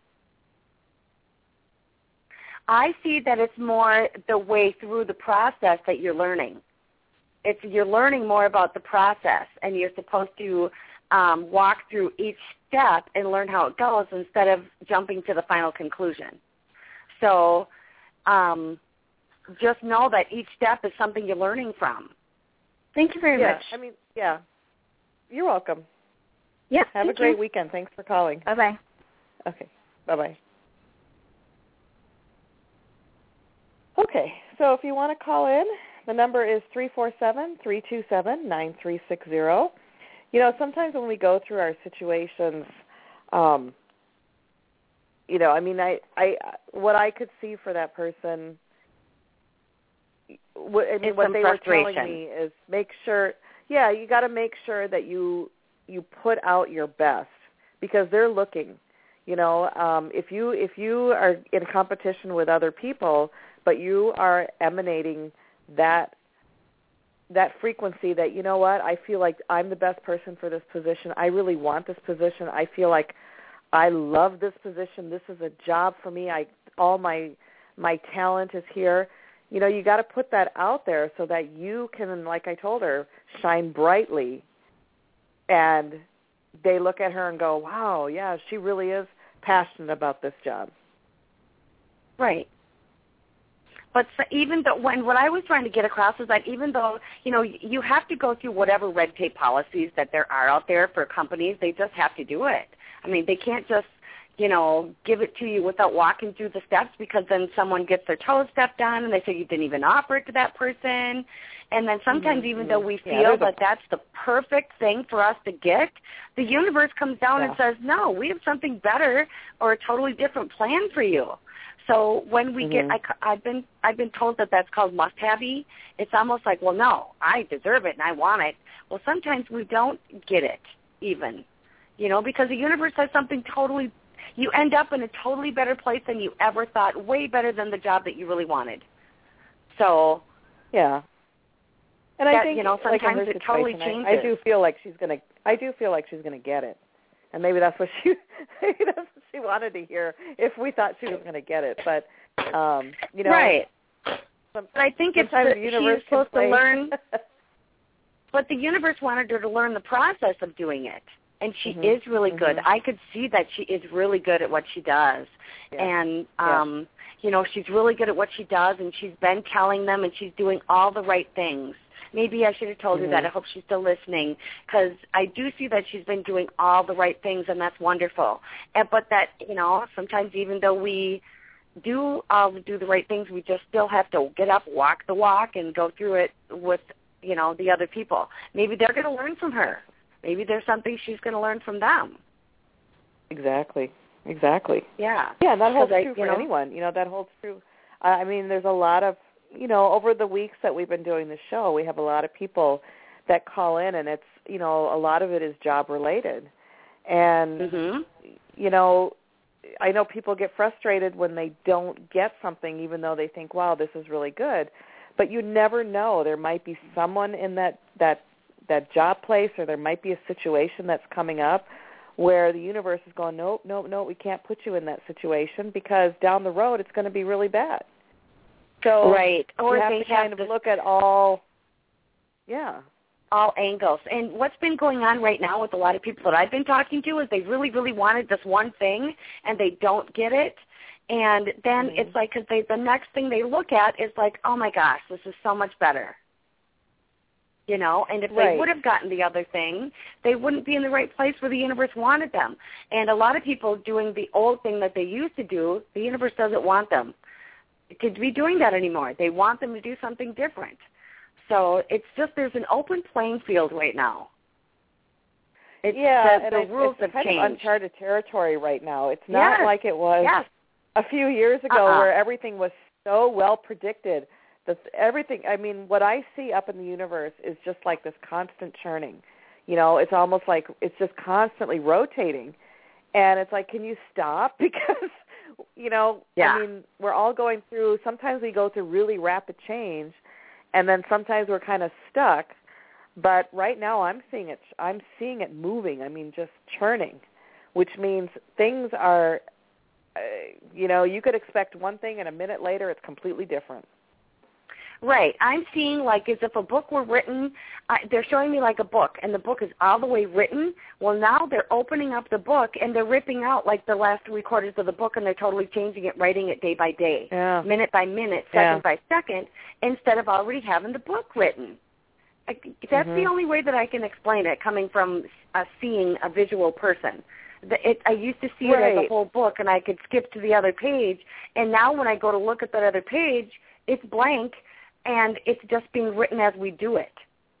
I see that it's more the way through the process that you're learning. You're learning more about the process, and you're supposed to walk through each step and learn how it goes instead of jumping to the final conclusion. So just know that each step is something you're learning from. Thank you very much. I mean, you're welcome. Yeah. Have a great weekend. Thanks for calling. Bye-bye. Okay. Bye-bye. Okay, so if you want to call in, the number is 347-327-9360. Sometimes when we go through our situations, I what I could see for that person, what they were telling me is make sure, you got to make sure that you put out your best because they're looking. If you are in competition with other people, but you are emanating that frequency that, I feel like I'm the best person for this position. I really want this position. I feel like I love this position. This is a job for me. All my talent is here. you got to put that out there so that you can, like I told her, shine brightly. And they look at her and go, wow, yeah, she really is passionate about this job. Right. But even though, what I was trying to get across is that even though, you have to go through whatever red tape policies that there are out there for companies, they just have to do it. I mean, they can't just, give it to you without walking through the steps, because then someone gets their toes stepped on and they say you didn't even offer it to that person. And then sometimes even though we feel that that's the perfect thing for us to get, the universe comes down and says, no, we have something better or a totally different plan for you. So when we get, I've been told that that's called must-have-y. It's almost like, well, no, I deserve it and I want it. Well, sometimes we don't get it even, because the universe has something totally, you end up in a totally better place than you ever thought, way better than the job that you really wanted. So, yeah. And that, I think, sometimes it totally changes. I do feel like she's gonna get it. And maybe that's what she wanted to hear if we thought she was going to get it. But, Right. But I think it's the universe she's supposed to learn. But the universe wanted her to learn the process of doing it. And she is really good. I could see that she is really good at what she does. Yeah. And, she's really good at what she does, and she's been telling them, and she's doing all the right things. Maybe I should have told her that. I hope she's still listening, because I do see that she's been doing all the right things, and that's wonderful. But that, sometimes even though we do the right things, we just still have to get up, walk the walk, and go through it with, the other people. Maybe they're going to learn from her. Maybe there's something she's going to learn from them. Exactly. Yeah. Yeah, and that holds true for anyone. That holds true. I mean, there's a lot of, over the weeks that we've been doing the show, we have a lot of people that call in, and it's, a lot of it is job related. And, I know people get frustrated when they don't get something, even though they think, wow, this is really good. But you never know. There might be someone in that job place, or there might be a situation that's coming up where the universe is going, nope, we can't put you in that situation, because down the road it's going to be really bad. So right. Or you have to kind of look at all angles. And what's been going on right now with a lot of people that I've been talking to is they really, really wanted this one thing, and they don't get it. And then it's like, because the next thing they look at is like, oh, my gosh, this is so much better. And if they would have gotten the other thing, they wouldn't be in the right place where the universe wanted them. And a lot of people doing the old thing that they used to do, the universe doesn't want them to be doing that anymore. They want them to do something different. So it's just, there's an open playing field right now. The rules have changed. It's kind of uncharted territory right now. It's not like it was a few years ago where everything was so well predicted. Everything, I mean, what I see up in the universe is just like this constant churning. It's almost like it's just constantly rotating. And it's like, can you stop? Because, I mean, we're all going through, sometimes we go through really rapid change, and then sometimes we're kind of stuck. But right now I'm seeing it moving. I mean, just churning, which means things are, you could expect one thing, and a minute later it's completely different. Right. I'm seeing like as if a book were written, they're showing me like a book, and the book is all the way written. Well, now they're opening up the book, and they're ripping out like the last 3/4 of the book, and they're totally changing it, writing it day by day, minute by minute, second by second, instead of already having the book written. That's the only way that I can explain it, coming from seeing a visual person. I used to see it as a whole book, and I could skip to the other page, and now when I go to look at that other page, it's blank, and it's just being written as we do it.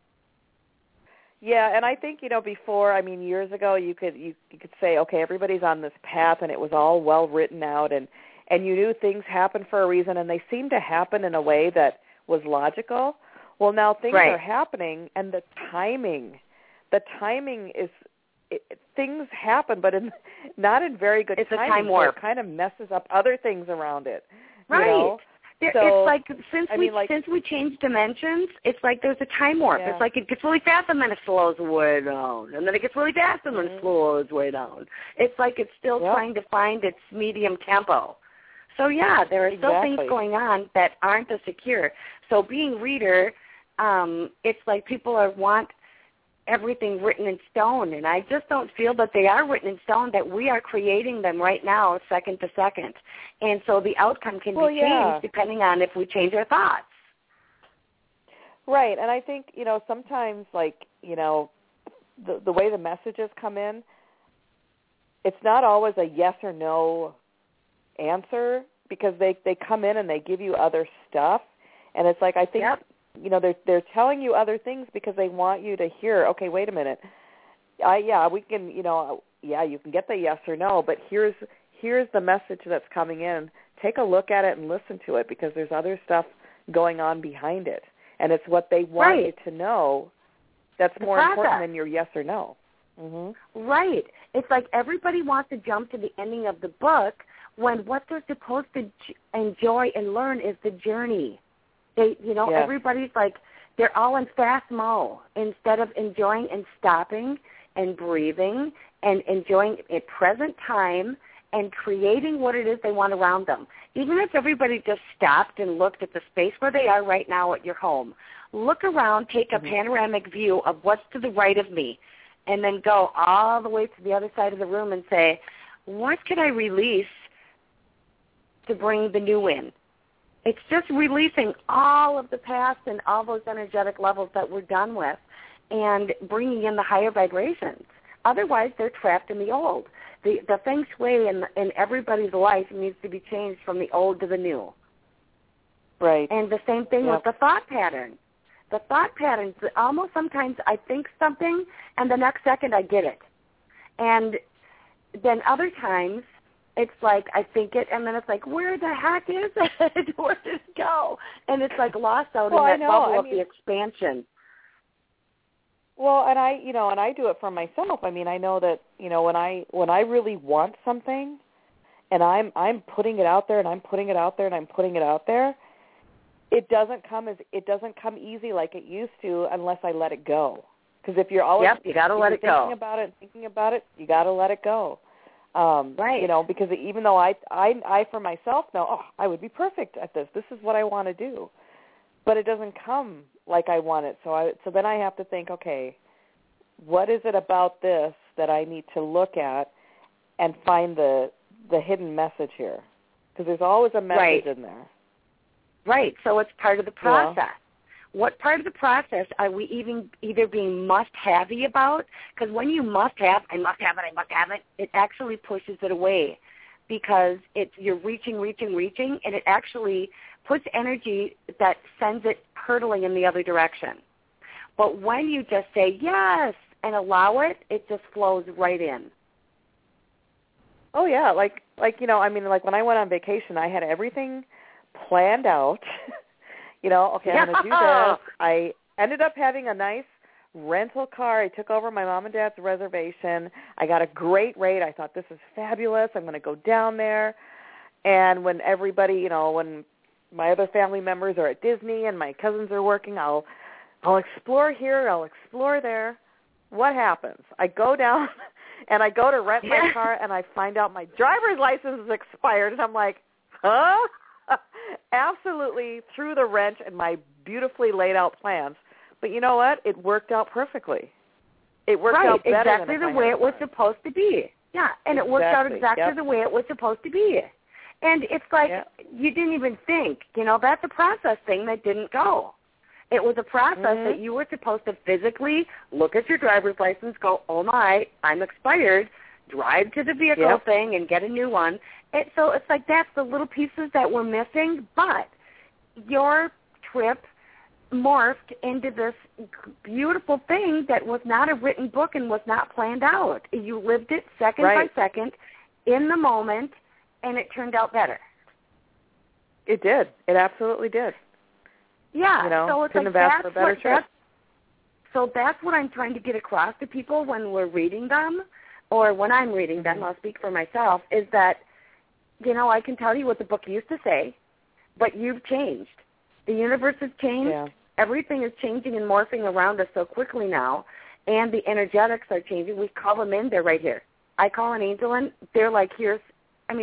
Yeah, and I think, before, I mean, years ago, you could say, okay, everybody's on this path, and it was all well written out, and you knew things happen for a reason, and they seemed to happen in a way that was logical. Well, now things are happening, and the timing is, things happen, but not in very good timing. It's a time warp. So it kind of messes up other things around it. Right. It's like since we changed dimensions, it's like there's a time warp. Yeah. It's like it gets really fast and then it slows way down, and then it gets really fast and then it slows way down. It's like it's still trying to find its medium tempo. So, yeah, there are still Exactly. things going on that aren't as secure. So being reader, it's like people want everything written in stone, and I just don't feel that they are written in stone, that we are creating them right now, second to second. And so the outcome can be changed depending on if we change our thoughts. Right, and I think, sometimes, the way the messages come in, it's not always a yes or no answer, because they come in and they give you other stuff, and it's like, I think, they're telling you other things because they want you to hear, okay, wait a minute, we can, you can get the yes or no, but here's the message that's coming in. Take a look at it and listen to it, because there's other stuff going on behind it. And it's what they want you to know that's more important than your yes or no. Mm-hmm. Right. It's like everybody wants to jump to the ending of the book when what they're supposed to enjoy and learn is the journey. Everybody's like, they're all in fast mode instead of enjoying and stopping and breathing and enjoying a present time and creating what it is they want around them. Even if everybody just stopped and looked at the space where they are right now at your home, look around, take a panoramic view of what's to the right of me, and then go all the way to the other side of the room and say, what can I release to bring the new in? It's just releasing all of the past and all those energetic levels that we're done with and bringing in the higher vibrations. Otherwise, they're trapped in the old. The feng shui in everybody's life needs to be changed from the old to the new. Right. And the same thing with the thought pattern. The thought patterns, almost sometimes I think something and the next second I get it. And then other times it's like I think it and then it's like, where the heck is it? Where did it go? And it's like lost out in that bubble of the expansion. Well, and I do it for myself. I mean, I know that, when I really want something and I'm putting it out there and I'm putting it out there and I'm putting it out there, it doesn't come easy like it used to unless I let it go. Because if you're always you got to let it go. Thinking about it, you got to let it go. Right. Because even though I for myself know, I would be perfect at this. This is what I want to do. But it doesn't come like I want it. So then I have to think, okay, what is it about this that I need to look at and find the hidden message here? Because there's always a message in there. Right. So it's part of the process. Yeah. What part of the process are we either being must-have-y about? Because when you must-have, I must have it, it actually pushes it away because you're reaching, and it actually puts energy that sends it hurtling in the other direction. But when you just say yes and allow it, it just flows right in. Oh, yeah. Like when I went on vacation, I had everything planned out. Okay, I'm going to do this. I ended up having a nice rental car. I took over my mom and dad's reservation. I got a great rate. I thought, this is fabulous. I'm going to go down there. And when everybody, when my other family members are at Disney and my cousins are working, I'll explore here, I'll explore there. What happens? I go down and I go to rent my car and I find out my driver's license is expired. And I'm like, huh? Absolutely threw the wrench in my beautifully laid out plans. But you know what? It worked out perfectly. It worked out better exactly the way it was supposed to be. Yeah, and it worked out exactly the way it was supposed to be. And it's like you didn't even think, that's a process thing that didn't go. It was a process that you were supposed to physically look at your driver's license, go, oh my, I'm expired, drive to the vehicle thing and get a new one. So it's like that's the little pieces that we're missing, but your trip morphed into this beautiful thing that was not a written book and was not planned out. You lived it second by second in the moment, and it turned out better. It did. It absolutely did. Yeah. So it's couldn't have asked for a better trip. So that's what I'm trying to get across to people when we're reading them, or when I'm reading them, I'll speak for myself, is that, I can tell you what the book used to say, but you've changed. The universe has changed. Yeah. Everything is changing and morphing around us so quickly now, and the energetics are changing. We call them in. They're right here. I call an angel in. They're like,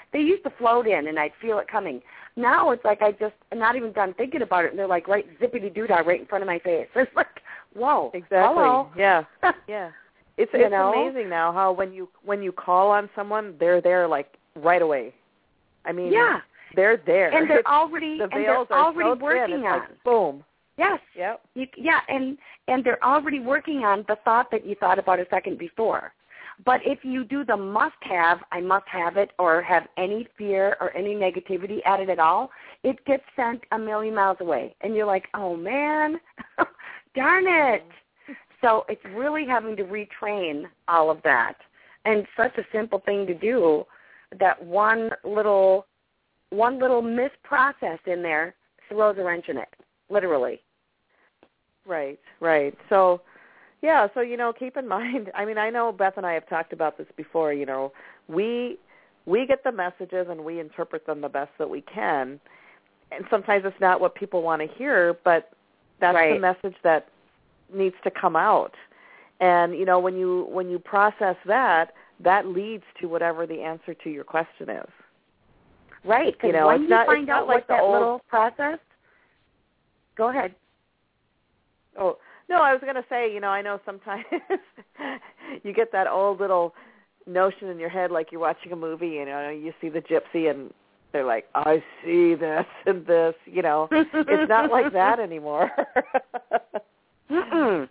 they used to float in, and I'd feel it coming. Now it's like I'm not even done thinking about it, and they're like right zippity-doo-dah right in front of my face. It's like, whoa, exactly. Hello. Yeah, yeah. It's amazing now how when you call on someone, they're there like right away. I mean, they're there. And they're already working on. Like, boom. Yes. Yep. And they're already working on the thought that you thought about a second before. But if you do the must-have, I must have it, or have any fear or any negativity added at all, it gets sent a million miles away. And you're like, oh, man, darn it. So it's really having to retrain all of that. And such a simple thing to do, that one little misprocess in there throws a wrench in it, literally. Right. So, yeah, so, keep in mind, I mean, I know Beth and I have talked about this before, we get the messages and we interpret them the best that we can. And sometimes it's not what people want to hear, but that's the message that needs to come out. And, when you process that leads to whatever the answer to your question is. Right, because when you find out what that little process, go ahead. Oh, no, I was going to say, I know sometimes you get that old little notion in your head like you're watching a movie, you see the gypsy and they're like, I see this and this, It's not like that anymore. Mm-mm.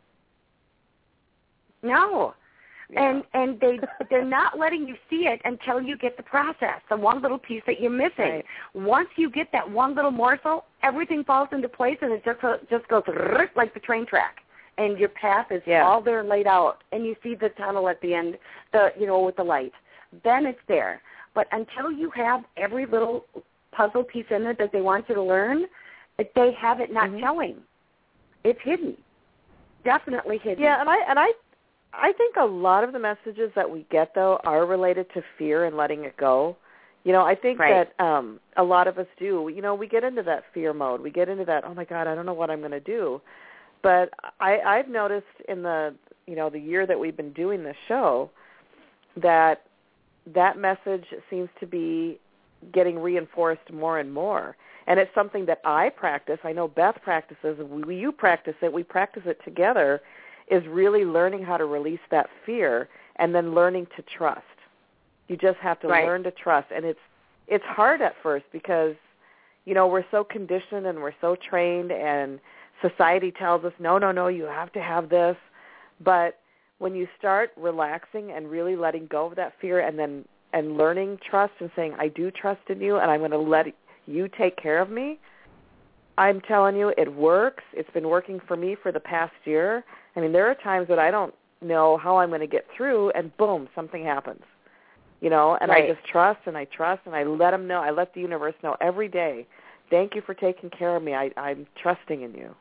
No. Yeah. And they're not letting you see it until you get the process, the one little piece that you're missing. Right. Once you get that one little morsel, everything falls into place, and it just goes like the train track, and your path is all there laid out, and you see the tunnel at the end, with the light. Then it's there. But until you have every little puzzle piece in it that they want you to learn, they have it not showing. It's hidden, definitely hidden. Yeah, and I think a lot of the messages that we get, though, are related to fear and letting it go. I think that a lot of us do. We get into that fear mode. We get into that, oh, my God, I don't know what I'm going to do. But I've noticed in the year that we've been doing this show that message seems to be getting reinforced more and more. And it's something that I practice. I know Beth practices. You practice it. We practice it together, is really learning how to release that fear and then learning to trust. You just have to learn to trust. And it's hard at first because, we're so conditioned and we're so trained and society tells us, no, you have to have this. But when you start relaxing and really letting go of that fear and learning trust and saying, I do trust in you and I'm going to let you take care of me, I'm telling you, it works. It's been working for me for the past year. I mean, there are times that I don't know how I'm going to get through, and boom, something happens, and I just trust and I let them know. I let the universe know every day, thank you for taking care of me. I'm trusting in you.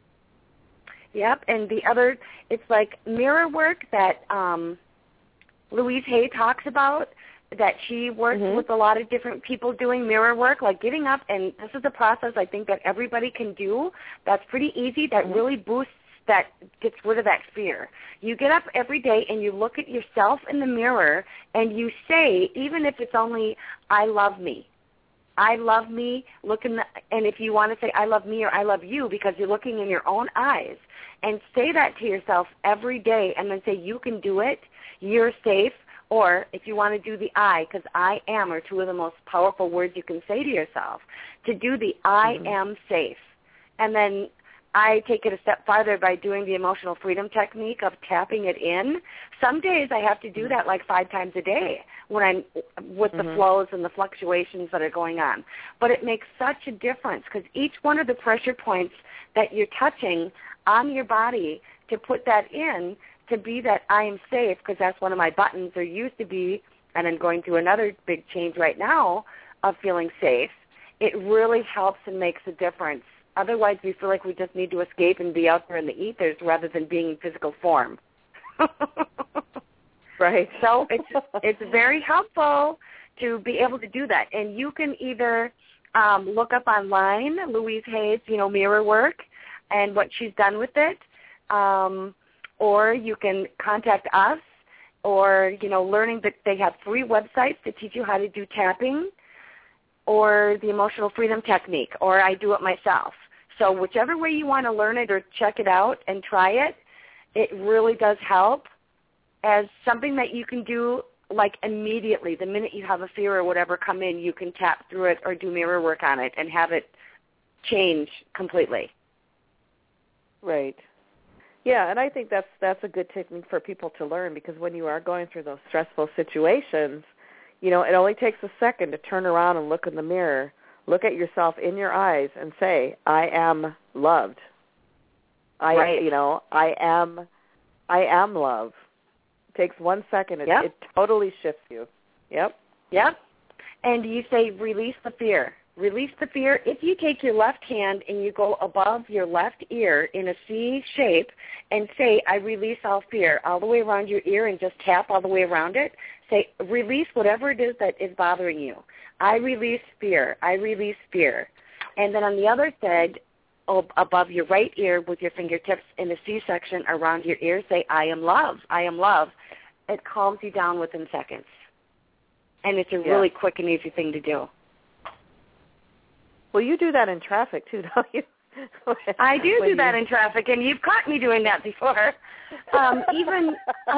Yep, and it's like mirror work that Louise Hay talks about, that she works with a lot of different people doing mirror work, like getting up, and this is a process I think that everybody can do that's pretty easy, that really boosts, that gets rid of that fear. You get up every day and you look at yourself in the mirror and you say, even if it's only, I love me. I love me, and if you want to say I love me or I love you because you're looking in your own eyes, and say that to yourself every day and then say you can do it, you're safe. Or if you want to do the I, because I am are two of the most powerful words you can say to yourself, to do the I am safe. And then I take it a step farther by doing the emotional freedom technique of tapping it in. Some days I have to do that like 5 times a day when I'm with the flows and the fluctuations that are going on. But it makes such a difference because each one of the pressure points that you're touching on your body, to put that in, to be that I am safe, because that's one of my buttons, or used to be, and I'm going through another big change right now of feeling safe, it really helps and makes a difference. Otherwise, we feel like we just need to escape and be out there in the ethers rather than being in physical form. Right. So it's very helpful to be able to do that. And you can either look up online Louise Hay's, mirror work and what she's done with it, or you can contact us or, learning that they have free websites that teach you how to do tapping, or the emotional freedom technique, or I do it myself. So whichever way you want to learn it or check it out and try it, it really does help as something that you can do like immediately. The minute you have a fear or whatever come in, you can tap through it or do mirror work on it and have it change completely. Right. Yeah, and I think that's a good technique for people to learn, because when you are going through those stressful situations, it only takes a second to turn around and look in the mirror, look at yourself in your eyes and say, I am loved. I am love. It takes 1 second. It totally shifts you. Yep. And you say, release the fear. Release the fear. If you take your left hand and you go above your left ear in a C shape and say, I release all fear, all the way around your ear, and just tap all the way around it, say, release whatever it is that is bothering you. I release fear. I release fear. And then on the other side, above your right ear with your fingertips in a C section around your ear, say, I am love. I am love. It calms you down within seconds. And it's a really quick and easy thing to do. Well, you do that in traffic, too, don't you? I do that in traffic, and you've caught me doing that before. Even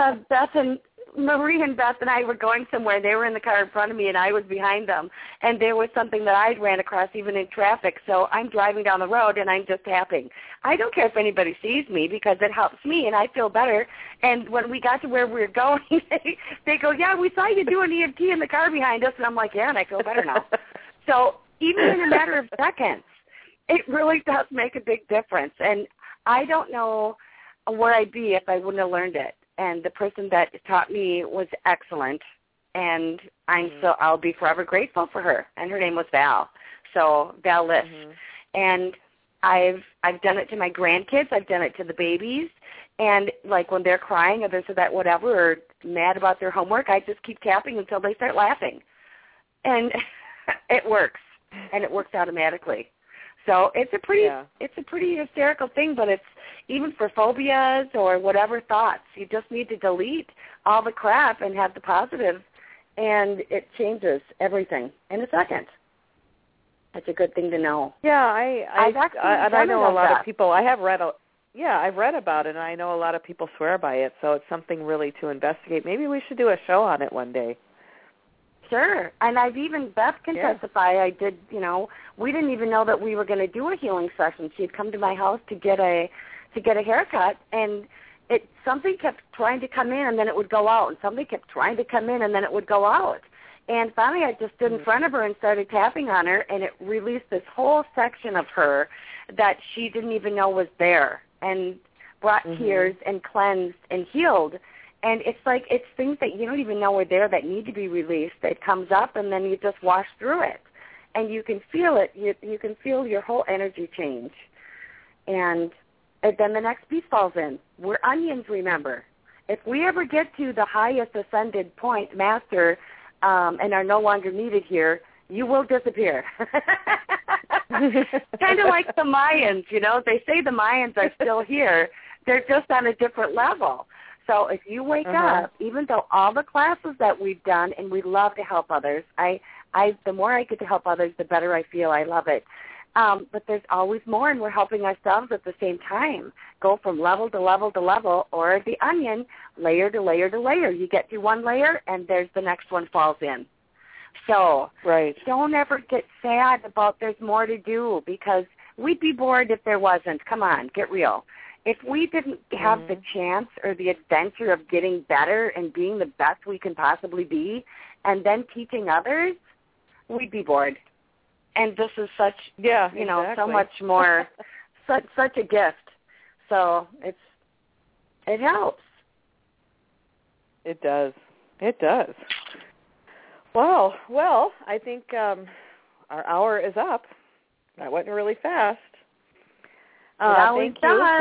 Marie and Beth and I were going somewhere. They were in the car in front of me, and I was behind them. And there was something that I ran across even in traffic. So I'm driving down the road, and I'm just tapping. I don't care if anybody sees me, because it helps me, and I feel better. And when we got to where we were going, they go, yeah, we saw you doing EFT in the car behind us. And I'm like, yeah, and I feel better now. So even in a matter of seconds, it really does make a big difference. And I don't know where I'd be if I wouldn't have learned it. And the person that taught me was excellent, and I'll be forever grateful for her. And her name was Val, so Val Liss. And I've done it to my grandkids. I've done it to the babies. And like when they're crying or this or that, whatever, or mad about their homework, I just keep tapping until they start laughing. And it works, and it works automatically. So it's a pretty hysterical thing, but it's even for phobias or whatever thoughts. You just need to delete all the crap and have the positive, and it changes everything in a second. That's a good thing to know. Yeah, I know a lot of people. I've read about it, and I know a lot of people swear by it. So it's something really to investigate. Maybe we should do a show on it one day. Sure, and Beth can testify. I did, we didn't even know that we were going to do a healing session. She had come to my house to get a haircut, and something kept trying to come in, and then it would go out, and something kept trying to come in, and then it would go out. And finally I just stood in front of her and started tapping on her, and it released this whole section of her that she didn't even know was there, and brought tears and cleansed and healed. And it's things that you don't even know are there that need to be released. It comes up, and then you just wash through it. And you can feel it. You can feel your whole energy change. And then the next piece falls in. We're onions, remember. If we ever get to the highest ascended point, master, and are no longer needed here, you will disappear. Kind of like the Mayans, They say the Mayans are still here. They're just on a different level. So if you wake up, even though all the classes that we've done, and we love to help others, the more I get to help others, the better I feel. I love it. But there's always more, and we're helping ourselves at the same time. Go from level to level to level, or the onion, layer to layer to layer. You get through one layer, and there's the next one falls in. So don't ever get sad about there's more to do, because we'd be bored if there wasn't. Come on, get real. If we didn't have the chance or the adventure of getting better and being the best we can possibly be, and then teaching others, we'd be bored. And this is such, so much more, such a gift. So it helps. It does. It does. Well, I think our hour is up. That went really fast. Thank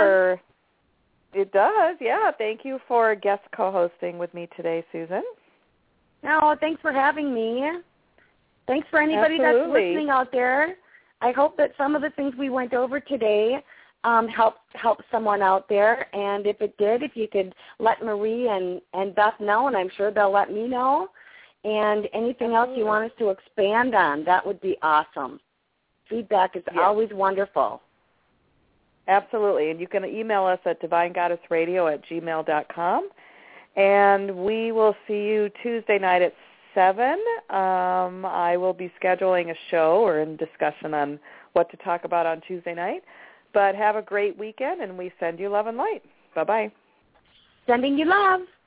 you for guest co-hosting with me today, Susan. No, thanks for having me. Thanks for anybody that's listening out there. I hope that some of the things we went over today help someone out there. And if it did, if you could let Marie and Beth know, and I'm sure they'll let me know. And anything else you want us to expand on, that would be awesome. Feedback is always wonderful. Absolutely. And you can email us at divinegoddessradio@gmail.com. And we will see you Tuesday night at 7. I will be scheduling a show or in discussion on what to talk about on Tuesday night. But have a great weekend, and we send you love and light. Bye-bye. Sending you love.